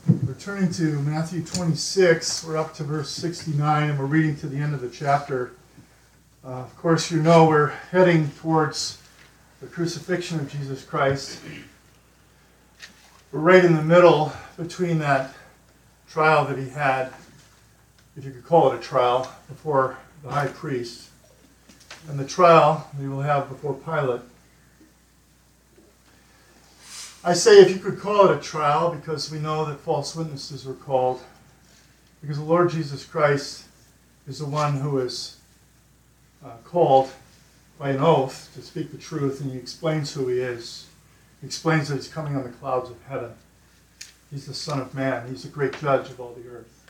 We're turning to Matthew 26. We're up to verse 69, and we're reading to the end of the chapter. Of course, you know we're heading towards the crucifixion of Jesus Christ. We're right in the middle between that trial that he had, if you could call it a trial, before the high priest, and the trial he will have before Pilate. I say if you could call it a trial because we know that false witnesses were called, because the Lord Jesus Christ is the one who is called by an oath to speak the truth, and he explains who he is. He explains that he's coming on the clouds of heaven. He's the Son of Man. He's the great judge of all the earth.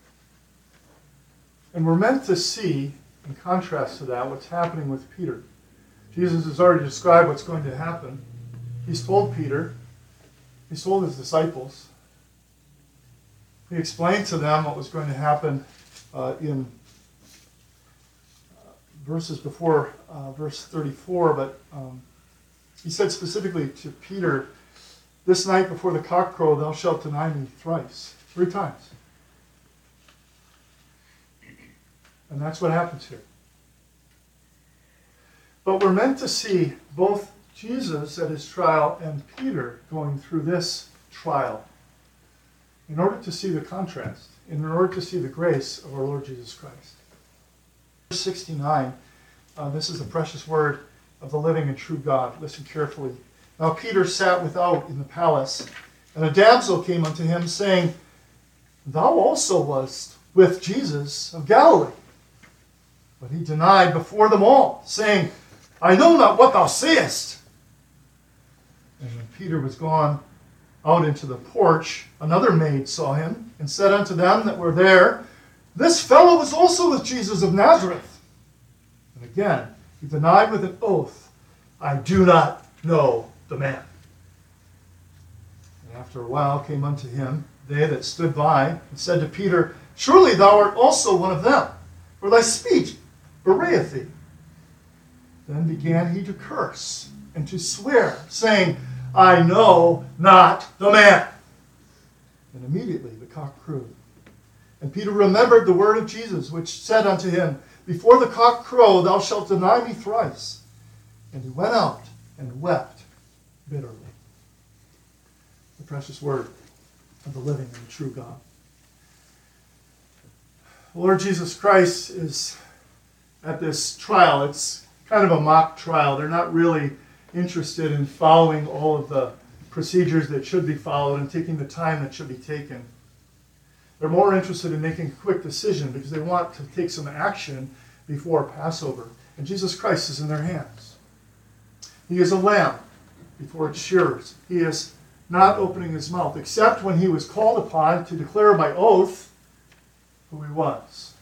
And we're meant to see, in contrast to that, what's happening with Peter. Jesus has already described what's going to happen. He's told Peter, he's told his disciples. He explained to them what was going to happen in verses before verse 34, but he said specifically to Peter, "This night before the cock crow, thou shalt deny me thrice," 3 times. And that's what happens here. But we're meant to see both Jesus at his trial and Peter going through this trial in order to see the contrast, in order to see the grace of our Lord Jesus Christ. Verse 69, this is the precious word of the living and true God. Listen carefully. "Now Peter sat without in the palace, and a damsel came unto him, saying, Thou also wast with Jesus of Galilee. But he denied before them all, saying, I know not what thou sayest. And when Peter was gone out into the porch, another maid saw him, and said unto them that were there, This fellow was also with Jesus of Nazareth. And again he denied with an oath, I do not know the man. And after a while came unto him they that stood by, and said to Peter, Surely thou art also one of them, for thy speech bewrayeth thee. Then began he to curse and to swear, saying, I know not the man. And immediately the cock crowed. And Peter remembered the word of Jesus, which said unto him, Before the cock crow, thou shalt deny me thrice. And he went out and wept bitterly. The precious word of the living and true God. The Lord Jesus Christ is at this trial. It's kind of a mock trial. They're not really interested in following all of the procedures that should be followed and taking the time that should be taken. They're more interested in making a quick decision because they want to take some action before Passover. And Jesus Christ is in their hands. He is a lamb before its shearers. He is not opening his mouth, except when he was called upon to declare by oath who he was.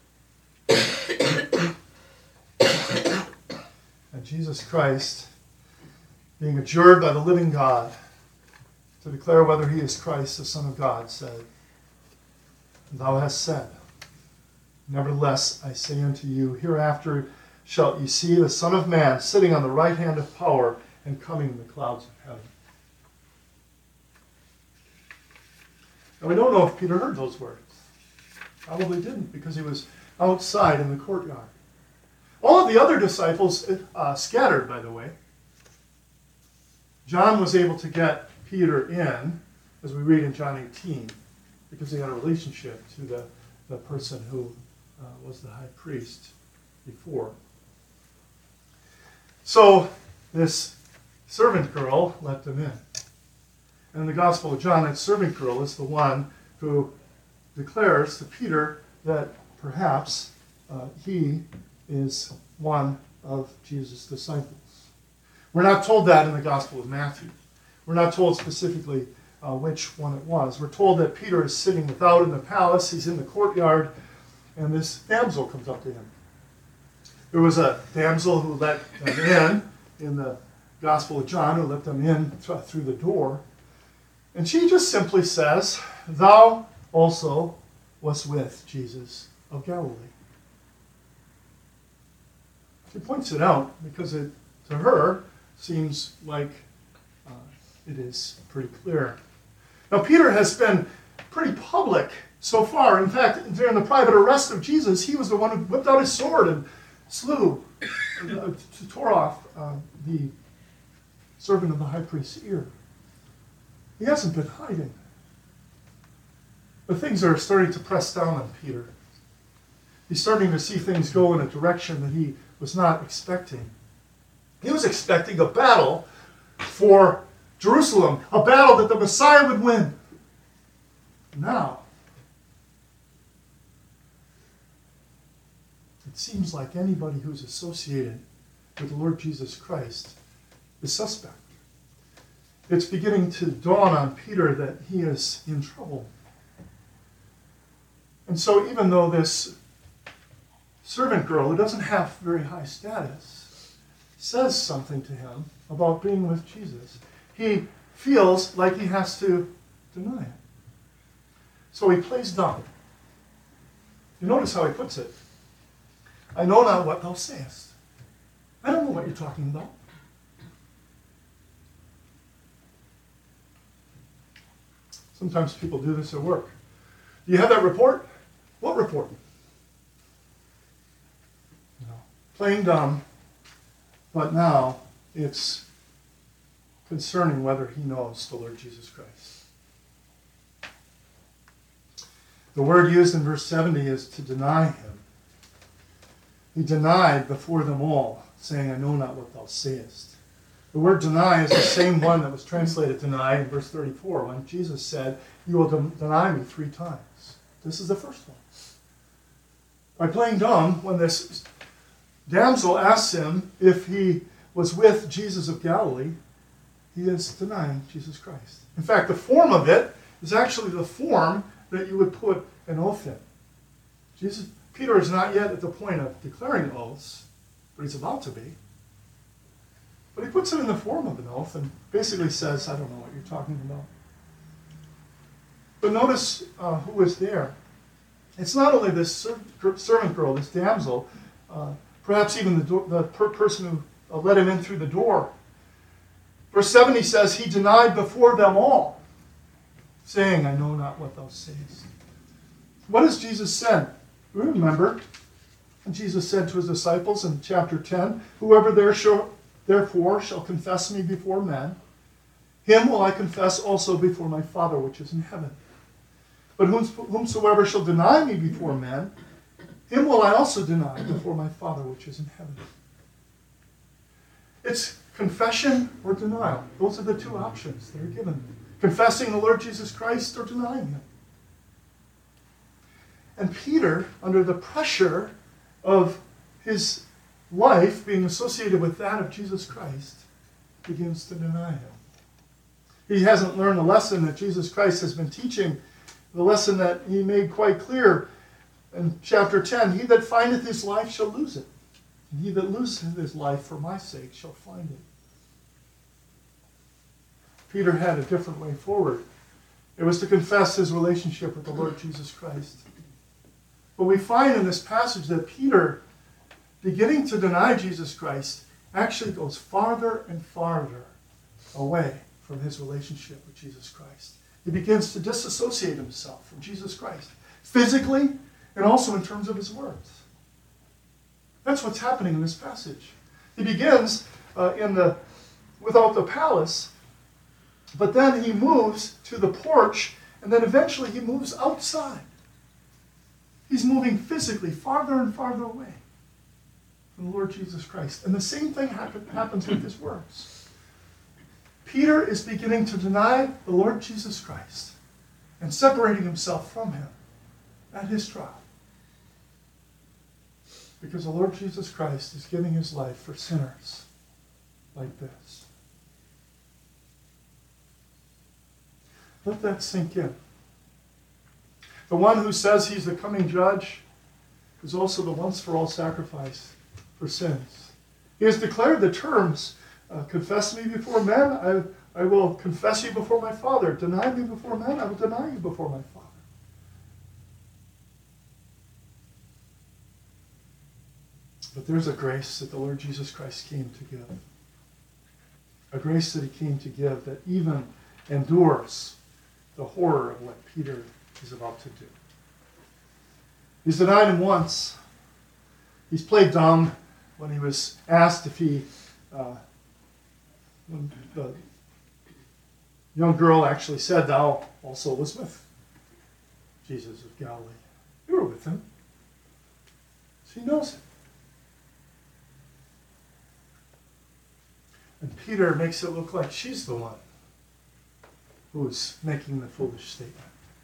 And Jesus Christ, being adjured by the living God to declare whether he is Christ, the Son of God, said, Thou hast said, Nevertheless I say unto you, hereafter shalt ye see the Son of Man sitting on the right hand of power and coming in the clouds of heaven. And we don't know if Peter heard those words. Probably didn't, because he was outside in the courtyard. All of the other disciples scattered, by the way. John was able to get Peter in, as we read in John 18, because he had a relationship to the person who was the high priest before. So this servant girl let them in. And in the Gospel of John, that servant girl is the one who declares to Peter that perhaps he is one of Jesus' disciples. We're not told that in the Gospel of Matthew. We're not told specifically which one it was. We're told that Peter is sitting without in the palace. He's in the courtyard, and this damsel comes up to him. There was a damsel who let them in the Gospel of John, who let them in through the door. And she just simply says, Thou also wast with Jesus of Galilee. She points it out because it, to her, seems like it is pretty clear. Now, Peter has been pretty public so far. In fact, during the private arrest of Jesus, he was the one who whipped out his sword and tore off the servant of the high priest's ear. He hasn't been hiding. But things are starting to press down on Peter. He's starting to see things go in a direction that he was not expecting. He was expecting a battle for Jerusalem, a battle that the Messiah would win. Now, it seems like anybody who's associated with the Lord Jesus Christ is suspect. It's beginning to dawn on Peter that he is in trouble. And so even though this servant girl, who doesn't have very high status, says something to him about being with Jesus, he feels like he has to deny it. So he plays dumb. You notice how he puts it. I know not what thou sayest. I don't know what you're talking about. Sometimes people do this at work. Do you have that report? What report? Playing dumb, but now it's concerning whether he knows the Lord Jesus Christ. The word used in verse 70 is to deny him. He denied before them all, saying, I know not what thou sayest. The word deny is the same one that was translated deny in verse 34, when Jesus said, you will deny me 3 times. This is the first one. By playing dumb, when this damsel asks him if he was with Jesus of Galilee, he is denying Jesus Christ. In fact, the form of it is actually the form that you would put an oath in. Peter is not yet at the point of declaring oaths, but he's about to be. But he puts it in the form of an oath and basically says, I don't know what you're talking about. But notice who is there. It's not only this servant girl, this damsel, perhaps even the person who let him in through the door. Verse 70 says, he denied before them all, saying, I know not what thou sayest. What has Jesus said? We remember, Jesus said to his disciples in chapter 10, whoever therefore shall confess me before men, him will I confess also before my Father which is in heaven. But whomsoever shall deny me before men, him will I also deny before my Father which is in heaven. It's confession or denial. Those are the 2 options that are given. Confessing the Lord Jesus Christ or denying him. And Peter, under the pressure of his life being associated with that of Jesus Christ, begins to deny him. He hasn't learned the lesson that Jesus Christ has been teaching, the lesson that he made quite clear in chapter 10, he that findeth his life shall lose it, and he that loseth his life for my sake shall find it. Peter had a different way forward. It was to confess his relationship with the Lord Jesus Christ. But we find in this passage that Peter, beginning to deny Jesus Christ, actually goes farther and farther away from his relationship with Jesus Christ. He begins to disassociate himself from Jesus Christ, physically and also in terms of his words. That's what's happening in this passage. He begins without the palace, but then he moves to the porch, and then eventually he moves outside. He's moving physically farther and farther away from the Lord Jesus Christ. And the same thing happens with his words. Peter is beginning to deny the Lord Jesus Christ and separating himself from him at his trial. Because the Lord Jesus Christ is giving his life for sinners like this. Let that sink in. The one who says he's the coming judge is also the once-for-all sacrifice for sins. He has declared the terms, confess me before men, I will confess you before my Father. Deny me before men, I will deny you before my Father. But there's a grace that the Lord Jesus Christ came to give. A grace that he came to give that even endures the horror of what Peter is about to do. He's denied him once. He's played dumb when he was asked if when the young girl actually said, "Thou also was with Jesus of Galilee." You were with him. She knows it. And Peter makes it look like she's the one who's making the foolish statement.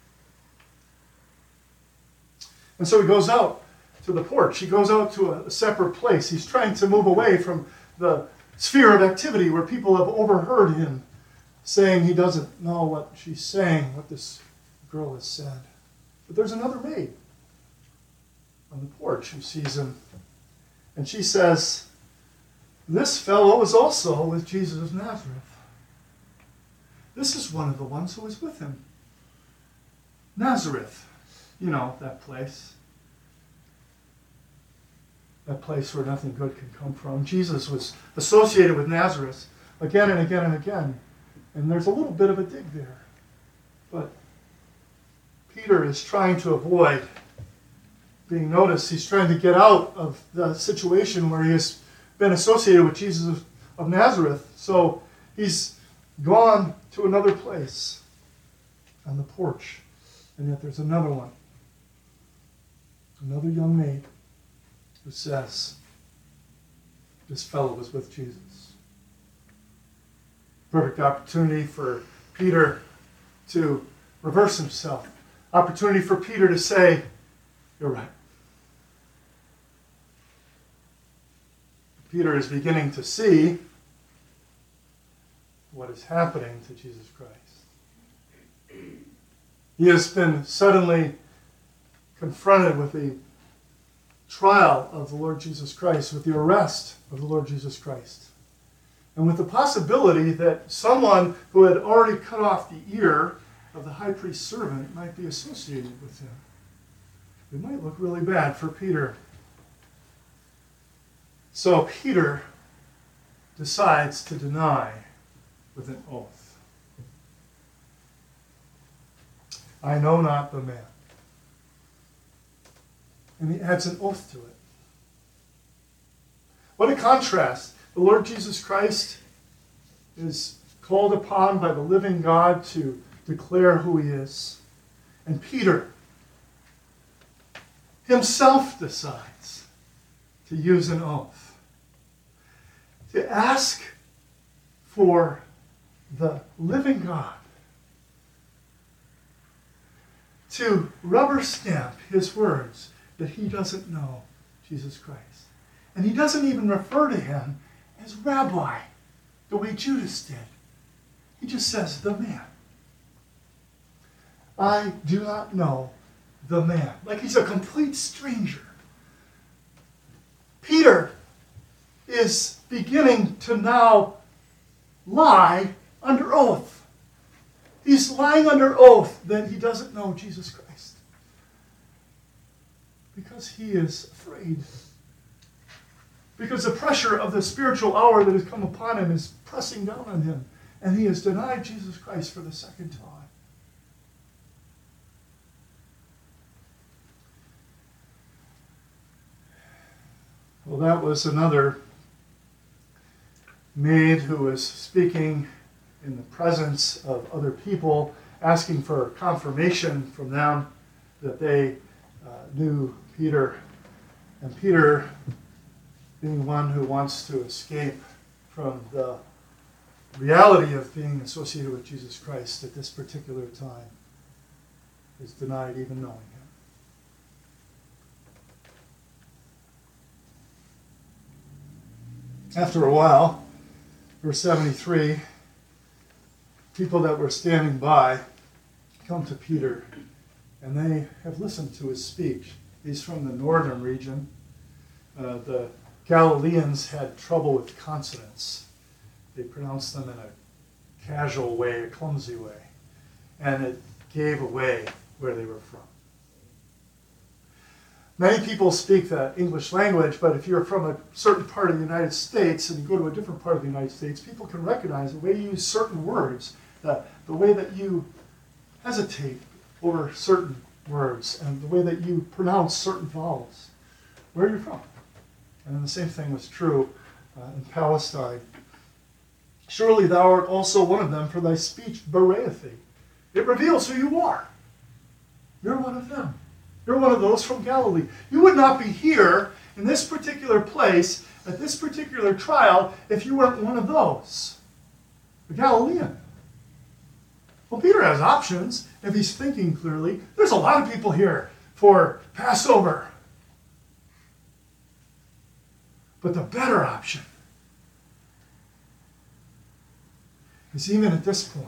And so he goes out to the porch. He goes out to a separate place. He's trying to move away from the sphere of activity where people have overheard him saying he doesn't know what she's saying, what this girl has said. But there's another maid on the porch who sees him. And she says, "This fellow was also with Jesus of Nazareth." This is one of the ones who was with him. Nazareth. You know, that place. That place where nothing good can come from. Jesus was associated with Nazareth again and again and again. And there's a little bit of a dig there. But Peter is trying to avoid being noticed. He's trying to get out of the situation where he has been associated with Jesus of Nazareth. So he's gone to another place on the porch. And yet there's another one. Another young maid who says, "This fellow was with Jesus." Perfect opportunity for Peter to reverse himself. Opportunity for Peter to say, "You're right." Peter is beginning to see what is happening to Jesus Christ. He has been suddenly confronted with the trial of the Lord Jesus Christ, with the arrest of the Lord Jesus Christ, and with the possibility that someone who had already cut off the ear of the high priest's servant might be associated with him. It might look really bad for Peter. So Peter decides to deny with an oath. "I know not the man." And he adds an oath to it. What a contrast. The Lord Jesus Christ is called upon by the living God to declare who he is. And Peter himself decides to use an oath, to ask for the living God to rubber stamp his words that he doesn't know Jesus Christ. And he doesn't even refer to him as Rabbi, the way Judas did. He just says, "the man." I do not know the man. Like he's a complete stranger. Peter is beginning to now lie under oath. He's lying under oath that he doesn't know Jesus Christ. Because he is afraid. Because the pressure of the spiritual hour that has come upon him is pressing down on him. And he has denied Jesus Christ for the second time. Well, that was another maid who was speaking in the presence of other people, asking for confirmation from them that they knew Peter. And Peter, being one who wants to escape from the reality of being associated with Jesus Christ at this particular time, is denied even knowing him. After a while, verse 73, people that were standing by come to Peter, and they have listened to his speech. He's from the northern region. The Galileans had trouble with consonants. They pronounced them in a casual way, a clumsy way, and it gave away where they were from. Many people speak the English language, but if you're from a certain part of the United States and you go to a different part of the United States, people can recognize the way you use certain words, the way that you hesitate over certain words and the way that you pronounce certain vowels. Where are you from? And the same thing was true in Palestine. Surely thou art also one of them, for thy speech bewrayeth thee. It reveals who you are. You're one of them. You're one of those from Galilee. You would not be here in this particular place at this particular trial if you weren't one of those. A Galilean. Well, Peter has options if he's thinking clearly. There's a lot of people here for Passover. But the better option is, even at this point,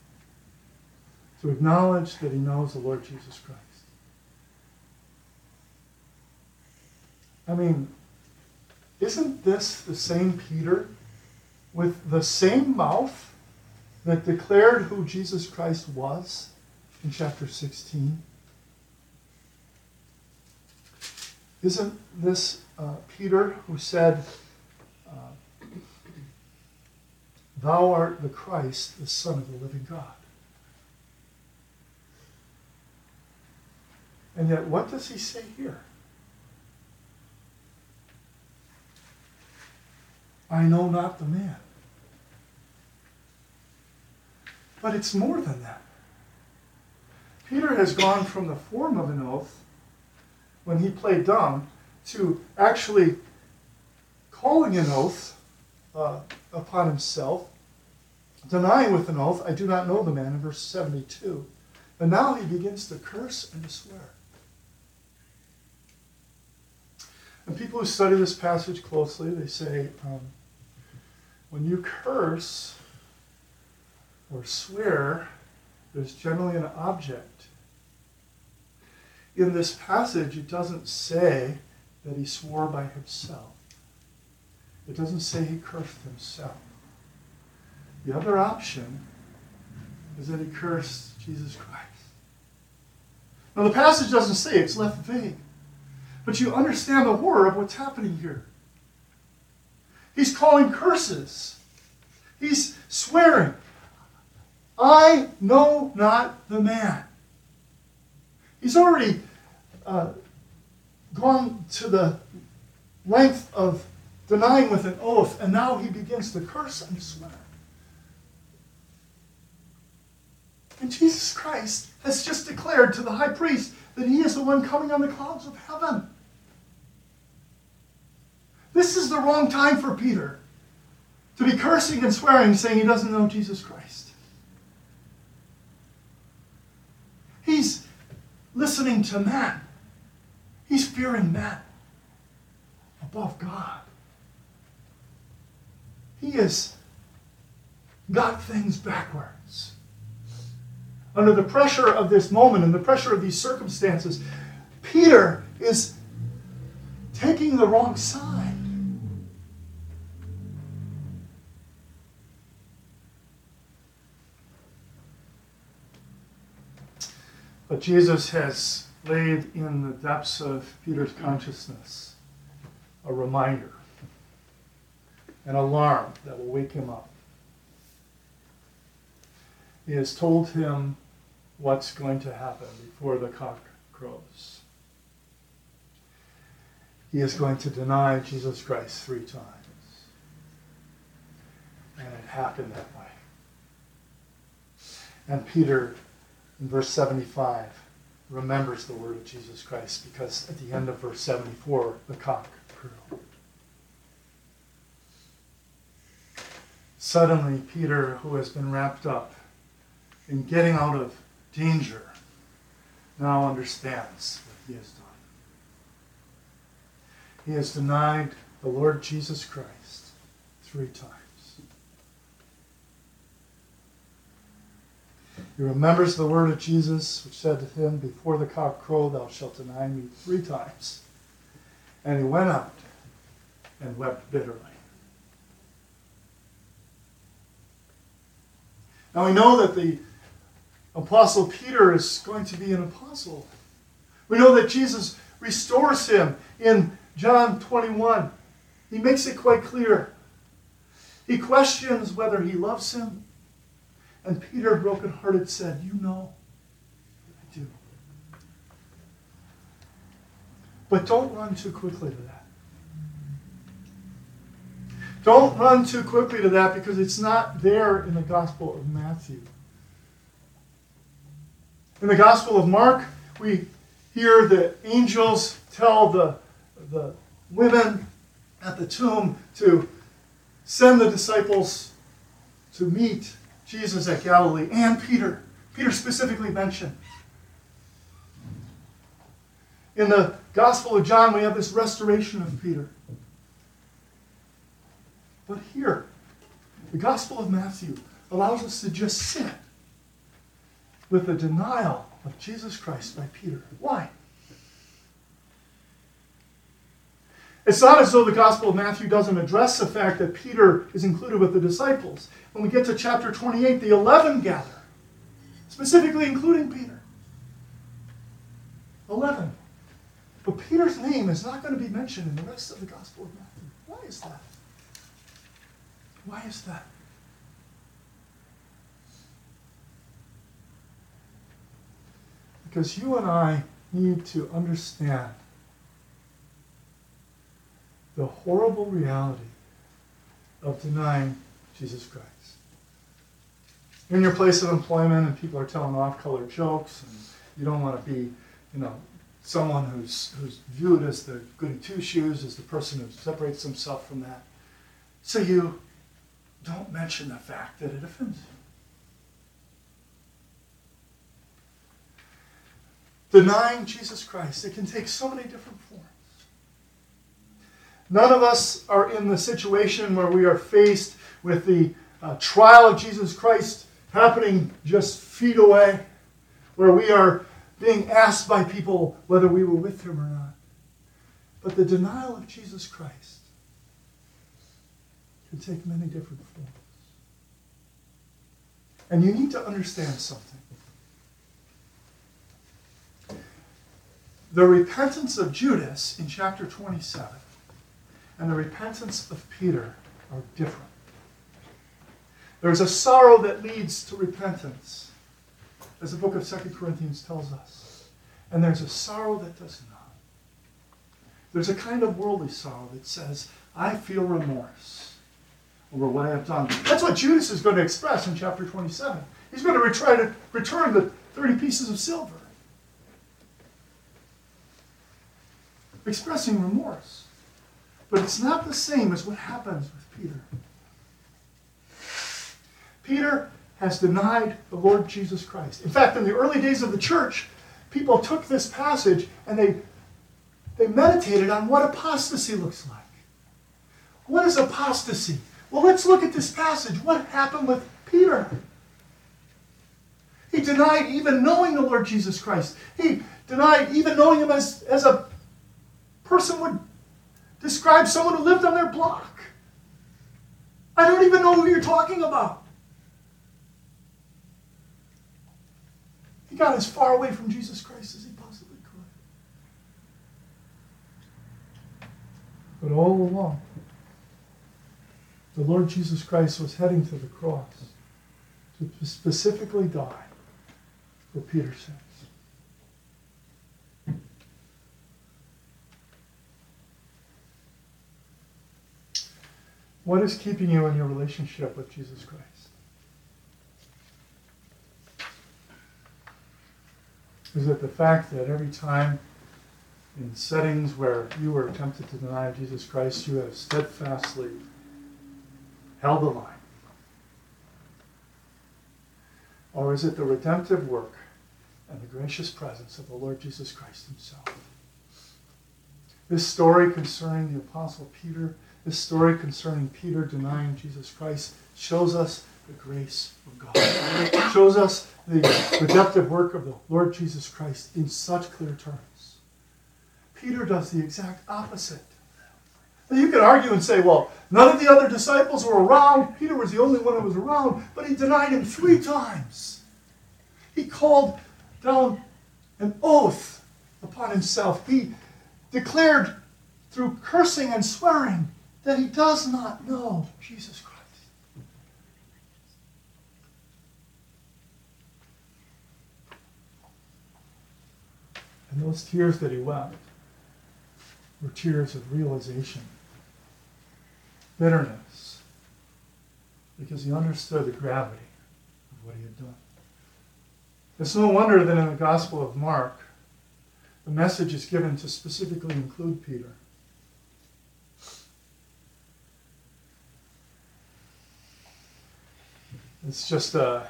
to acknowledge that he knows the Lord Jesus Christ. I mean, isn't this the same Peter with the same mouth that declared who Jesus Christ was in chapter 16? Isn't this Peter who said, thou art the Christ, the Son of the living God? And yet, what does he say here? I know not the man. But it's more than that. Peter has gone from the form of an oath, when he played dumb, to actually calling an oath upon himself, denying with an oath, I do not know the man, in verse 72. And now he begins to curse and to swear. And people who study this passage closely, they say, when you curse or swear, there's generally an object. In this passage, it doesn't say that he swore by himself. It doesn't say he cursed himself. The other option is that he cursed Jesus Christ. Now, the passage doesn't say it, it's left vague. But you understand the horror of what's happening here. He's calling curses. He's swearing, I know not the man. He's already gone to the length of denying with an oath, and now he begins to curse and swear. And Jesus Christ has just declared to the high priest that he is the one coming on the clouds of heaven. This is the wrong time for Peter to be cursing and swearing, saying he doesn't know Jesus Christ. He's listening to man. He's fearing man above God. He has got things backwards. Under the pressure of this moment and the pressure of these circumstances, Peter is taking the wrong side. But Jesus has laid in the depths of Peter's consciousness a reminder, an alarm that will wake him up. He has told him what's going to happen before the cock crows. He is going to deny Jesus Christ 3 times. And it happened that way. And Peter, in verse 75, remembers the word of Jesus Christ, because at the end of verse 74, the cock crew. Suddenly, Peter, who has been wrapped up in getting out of danger, now understands what he has done. He has denied the Lord Jesus Christ 3 times. He remembers the word of Jesus, which said to him, before the cock crow, thou shalt deny me 3 times. And he went out and wept bitterly. Now we know that the Apostle Peter is going to be an apostle. We know that Jesus restores him in John 21. He makes it quite clear. He questions whether he loves him. And Peter, brokenhearted, said, you know do. But don't run too quickly to that. Don't run too quickly to that because it's not there in the Gospel of Matthew. In the Gospel of Mark, we hear the angels tell the women at the tomb to send the disciples to meet Jesus at Galilee, and Peter. Peter specifically mentioned. In the Gospel of John, we have this restoration of Peter. But here, the Gospel of Matthew allows us to just sit with the denial of Jesus Christ by Peter. Why? It's not as though the Gospel of Matthew doesn't address the fact that Peter is included with the disciples. When we get to chapter 28, the 11 gather, specifically including Peter. 11. But Peter's name is not going to be mentioned in the rest of the Gospel of Matthew. Why is that? Why is that? Because you and I need to understand the horrible reality of denying Jesus Christ. You're in your place of employment and people are telling off-color jokes and you don't want to be, someone who's viewed as the goody two-shoes, as the person who separates himself from that. So you don't mention the fact that it offends you. Denying Jesus Christ, it can take so many different forms. None of us are in the situation where we are faced with the trial of Jesus Christ happening just feet away, where we are being asked by people whether we were with him or not. But the denial of Jesus Christ can take many different forms. And you need to understand something. The repentance of Judas in chapter 27 and the repentance of Peter are different. There's a sorrow that leads to repentance, as the book of 2 Corinthians tells us. And there's a sorrow that does not. There's a kind of worldly sorrow that says, I feel remorse over what I have done. That's what Judas is going to express in chapter 27. He's going to try to return the 30 pieces of silver. Expressing remorse. But it's not the same as what happens with Peter. Peter has denied the Lord Jesus Christ. In fact, in the early days of the church, people took this passage and they meditated on what apostasy looks like. What is apostasy? Well, let's look at this passage. What happened with Peter? He denied even knowing the Lord Jesus Christ. He denied even knowing him as a person would describe someone who lived on their block. I don't even know who you're talking about. He got as far away from Jesus Christ as he possibly could. But all along, the Lord Jesus Christ was heading to the cross to specifically die for Peter's sins. What is keeping you in your relationship with Jesus Christ? Is it the fact that every time in settings where you were tempted to deny Jesus Christ, you have steadfastly held the line? Or is it the redemptive work and the gracious presence of the Lord Jesus Christ himself? This story concerning the Apostle Peter, this story concerning Peter denying Jesus Christ, shows us the grace of God. It shows us the redemptive work of the Lord Jesus Christ in such clear terms. Peter does the exact opposite. Now you could argue and say, well, none of the other disciples were around. Peter was the only one who was around, but he denied him 3 times. He called down an oath upon himself. He declared through cursing and swearing that he does not know Jesus Christ. And those tears that he wept were tears of realization, bitterness, because he understood the gravity of what he had done. It's no wonder that in the Gospel of Mark, the message is given to specifically include Peter. It's just a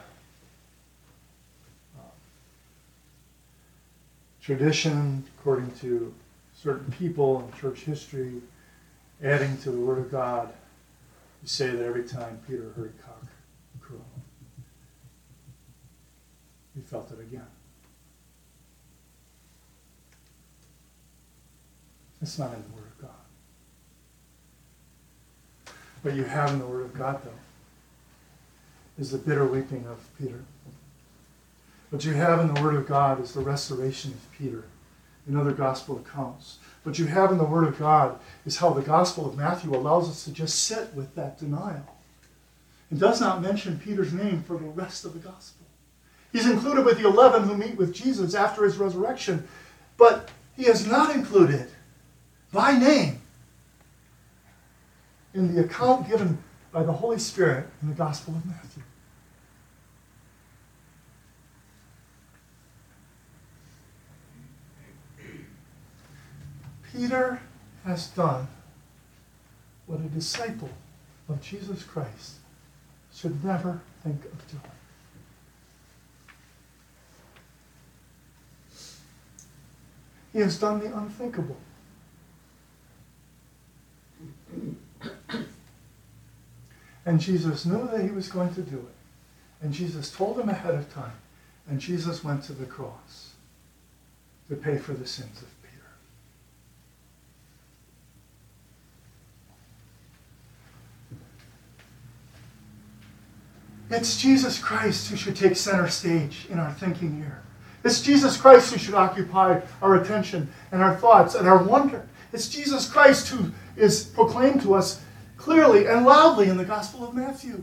tradition, according to certain people in church history, adding to the Word of God. You say that every time Peter heard a cock crow, he felt it again. It's not in the Word of God. What you have in the Word of God, though, is the bitter weeping of Peter. What you have in the Word of God is the restoration of Peter in other gospel accounts. What you have in the Word of God is how the Gospel of Matthew allows us to just sit with that denial. It does not mention Peter's name for the rest of the Gospel. He's included with the 11 who meet with Jesus after his resurrection, but he is not included by name in the account given by the Holy Spirit in the Gospel of Matthew. Peter has done what a disciple of Jesus Christ should never think of doing. He has done the unthinkable. And Jesus knew that he was going to do it. And Jesus told him ahead of time. And Jesus went to the cross to pay for the sins of Peter. It's Jesus Christ who should take center stage in our thinking here. It's Jesus Christ who should occupy our attention and our thoughts and our wonder. It's Jesus Christ who is proclaimed to us clearly and loudly in the Gospel of Matthew.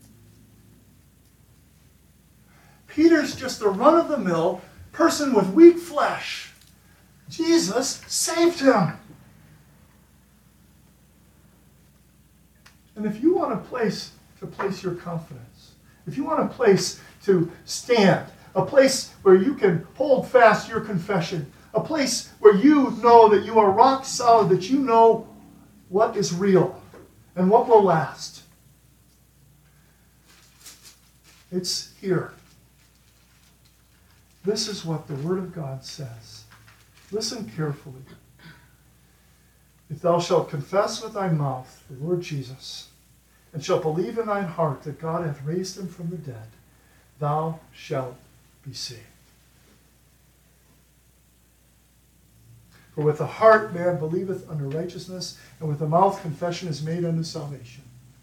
Peter's just a run-of-the-mill person with weak flesh. Jesus saved him. And if you want a place to place your confidence, if you want a place to stand, a place where you can hold fast your confession, a place where you know that you are rock solid, that you know what is real and what will last, it's here. This is what the Word of God says. Listen carefully. If thou shalt confess with thy mouth the Lord Jesus, and shalt believe in thine heart that God hath raised him from the dead, thou shalt be saved. For with the heart man believeth unto righteousness, and with the mouth confession is made unto salvation.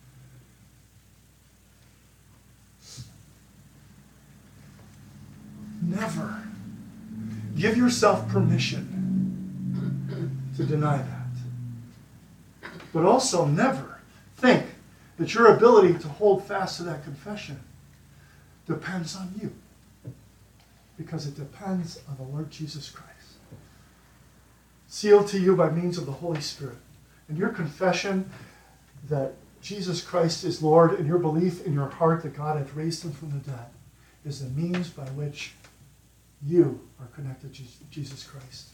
Never give yourself permission to deny that. But also never think that your ability to hold fast to that confession depends on you. Because it depends on the Lord Jesus Christ. Sealed to you by means of the Holy Spirit. And your confession that Jesus Christ is Lord and your belief in your heart that God hath raised him from the dead is the means by which you are connected to Jesus Christ.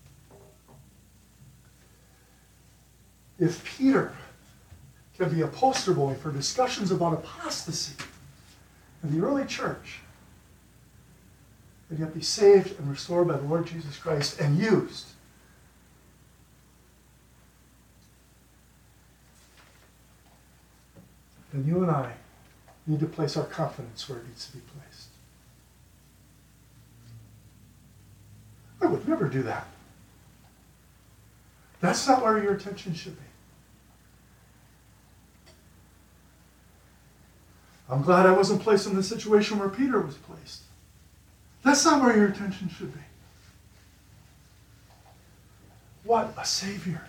If Peter can be a poster boy for discussions about apostasy in the early church, and yet be saved and restored by the Lord Jesus Christ and used, then you and I need to place our confidence where it needs to be placed. I would never do that. That's not where your attention should be. I'm glad I wasn't placed in the situation where Peter was placed. That's not where your attention should be. What a Savior.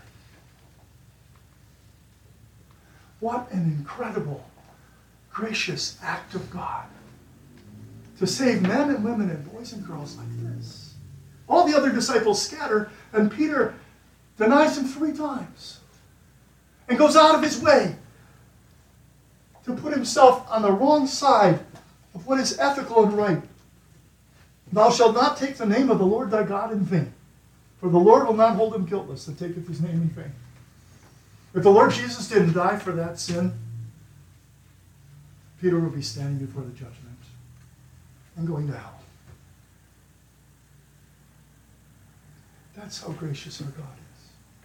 What an incredible, gracious act of God to save men and women and boys and girls like this. All the other disciples scatter, and Peter denies him 3 times and goes out of his way to put himself on the wrong side of what is ethical and right. Thou shalt not take the name of the Lord thy God in vain, for the Lord will not hold him guiltless that taketh his name in vain. If the Lord Jesus didn't die for that sin, Peter would be standing before the judgment and going to hell. That's how gracious our God is.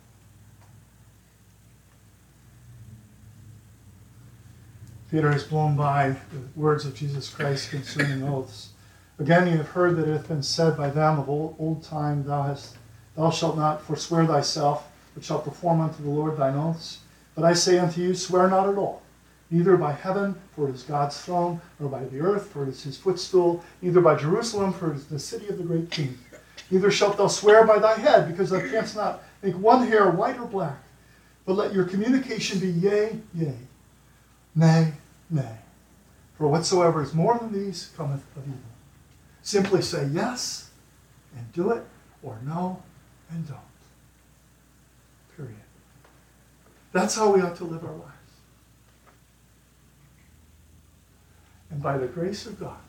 Peter has blown by the words of Jesus Christ concerning oaths. Again, you have heard that it hath been said by them of old time, Thou shalt not forswear thyself, but shalt perform unto the Lord thine oaths. But I say unto you, swear not at all, neither by heaven, for it is God's throne, nor by the earth, for it is his footstool, neither by Jerusalem, for it is the city of the great king. Neither shalt thou swear by thy head, because thou canst not make one hair white or black. But let your communication be yea, yea, nay, nay. For whatsoever is more than these cometh of evil. Simply say yes and do it, or no and don't. Period. That's how we ought to live our lives. And by the grace of God,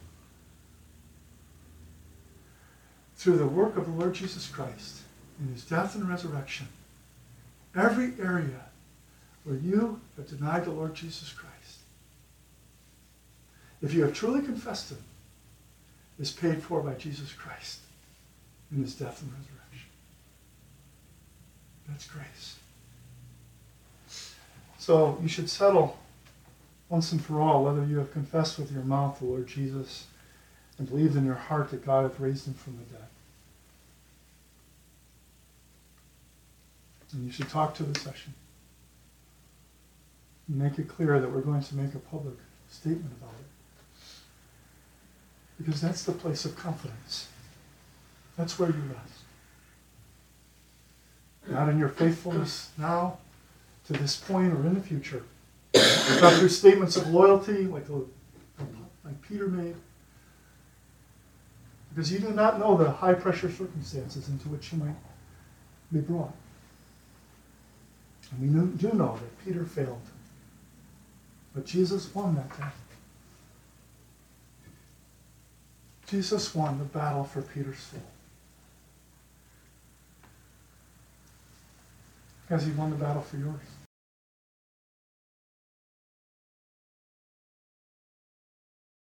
through the work of the Lord Jesus Christ, in his death and resurrection, every area where you have denied the Lord Jesus Christ, if you have truly confessed him, is paid for by Jesus Christ in his death and resurrection. That's grace. So you should settle once and for all whether you have confessed with your mouth the Lord Jesus and believed in your heart that God hath raised him from the dead. And you should talk to the session. And make it clear that we're going to make a public statement about it. Because that's the place of confidence. That's where you rest. Not in your faithfulness now, to this point, or in the future. Not through statements of loyalty like Peter made. Because you do not know the high-pressure circumstances into which you might be brought. And we do know that Peter failed. But Jesus won that day. Jesus won the battle for Peter's soul. Because he won the battle for yours.